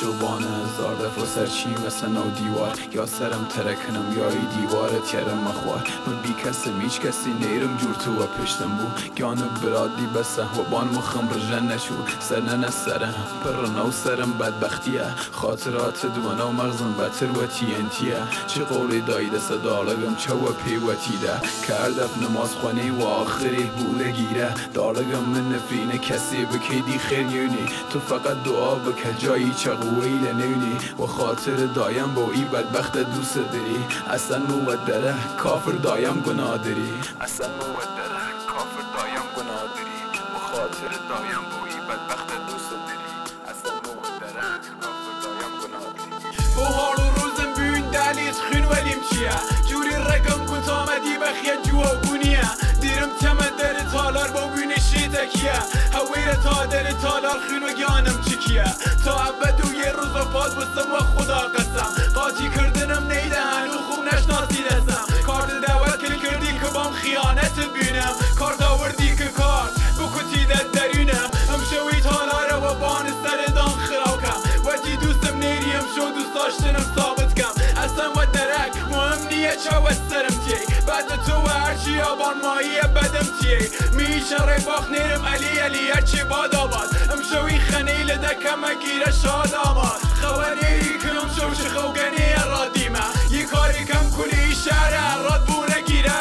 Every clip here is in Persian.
زبان هزار دفع سرچی مثل نو دیوار یا سرم ترکنم یا ای دیوارت یرم مخوار من بی کسم هیچ کسی نیرم جور تو و پشتم بو گانه برادی بسه و بان مخم رجن نشو سرنن سرم پر نو سرم بدبختیه خاطرات دوانه و مغزم بتر و TNTیه چه قولی دایده صدالگم چه و پیوتیده کردف نماز خونه و آخری بوله گیره دارگم من نفرین کسی بکیدی خیریونی تو فقط دعا بکه جایی چه قویل نونی و خاطر دایم با ای بدبخت دوست داری اصلا مودره کافر دایم گناه داری اصلا مودره کافر دایم گناه داری و خاطر دایم با ای بدبخت دوست داری اصلا مودره کافر دایم گناه داری بو حال و روزم بین دلیت خین ولیم چیه جوری رقم کن تا مدی بخیه جوا بونیه دیرم تمه در تالار با بینشی تکیه هویر تا در تالار خین و گیانم چکیه تا عبد و یه روز و پاد بستم و خدا قسم قاطی کردنم نیده هنو خوب نشناسی دستم کارت دعوت کل کردی که بام خیانت بینم کارت آوردی که کارت بکتی در درونم امشوی تالاره و بان سر دان خراکم وقتی دوستم نیریم شو دوست داشتنم ثابت کم اصلا و درک مهم نیه چه و سرم تی بعد تو و هرچی آبان ماهی بدم تی میشه ری باخ نیرم علی هرچی باد آباد امشوی خنیل دکم گیره شاد آماد خوانی کنم شوش خوگنی رادیمه یه کاری کم کلی شهر راد بونه گیره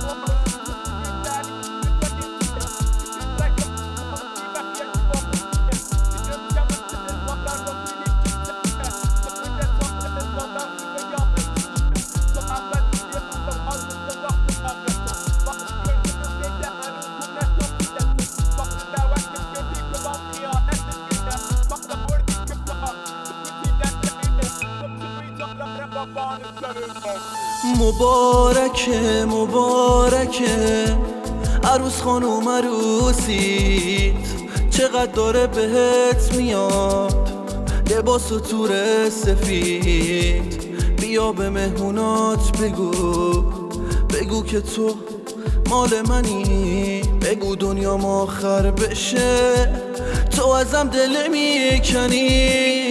مبارکه مبارکه عروس خانوم عروسیت چقدر داره بهت میاد لباس و تور سفید بیا به مهمونات بگو که تو مال منی بگو دنیا آخر بشه تو ازم دل میکنی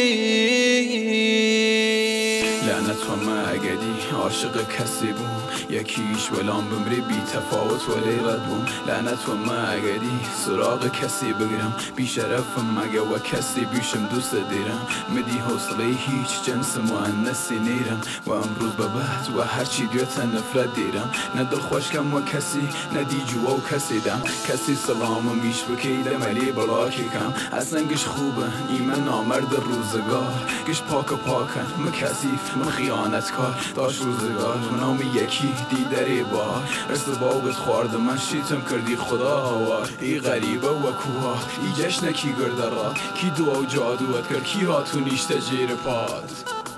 لعنت و مگدی عاشق کسی بوم یکیش ولام بمری بی تفاوت ولی رد بوم لعنت و مگدی سراغ کسی بگیرم بی شرفم مگه و کسی بیشم دوست دیرم مدی حوصله هیچ جنس مؤنثی نیرم و امروز به بعد و هرچی دیوت نفرت دیرم نه دل خوشکم و کسی نه دی جوا و کسی دم کسی سلام و میش بکیدم علی بلاکی کم اصلا گش خوبه ایمن نامرد روزگار گش پاکن مکسیف من خیانت کار داشت روزگار منام یکی دیدری بار ارتباقت خورده من شیتم کردی خدا هوار ای غریبه و کوها ای جشن کی گردرا کی دعا و جادوت کرد کی هاتون نیشته جیر پاد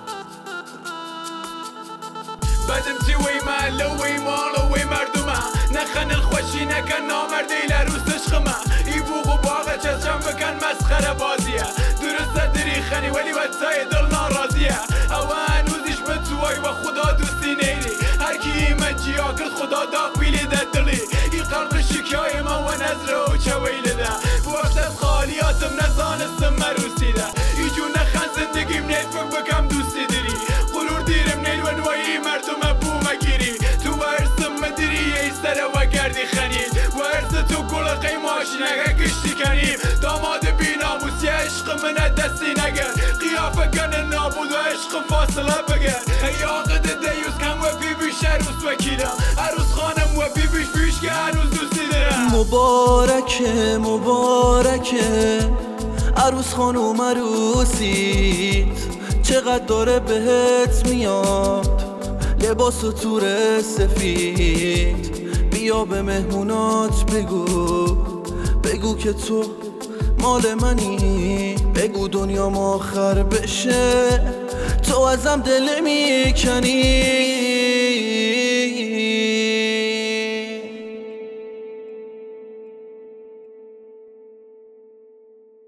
بدم تی وی محله وی مالا وی مردمه نخن الخوشی نکن نامرده لروس عشقمه ای بوغ و باغه چشم بکن مسخره بازیه درسته دری خنی ولی بدتای دل ناراضیه او هنوزش به توای و خدا دوستی نیری هر کی ایمه جیا کرد خدا داغ بیلی ده دلی ای قلب شکای من و نظره و چویله ده وقت از خالیاتم نزانستم مروسیده ای جو نخن زندگیم نیفک بکم دوستی داری غرور دیرم نیل و نوایی مردم بومه گیری تو ورسم مدری ای سره و گردی خنید ورس تو گل قیماشی نگه گشتی کنیم داماد بی ناموسی عشق من دستی نگر قیافه کنه نابود و عشق فاصله بگر ای آقد دیوز کم و بی بیش عروس وکیلم عروس خانم و بی بیش که هنوز دوستی دارم مبارکه مبارکه عروس خانوم عروسیت چقدر داره بهت میاد لباس و تور سفید بیا به مهمونات بگو که تو مال منی بگو دنیا آخر بشه تو ازم دل میکنی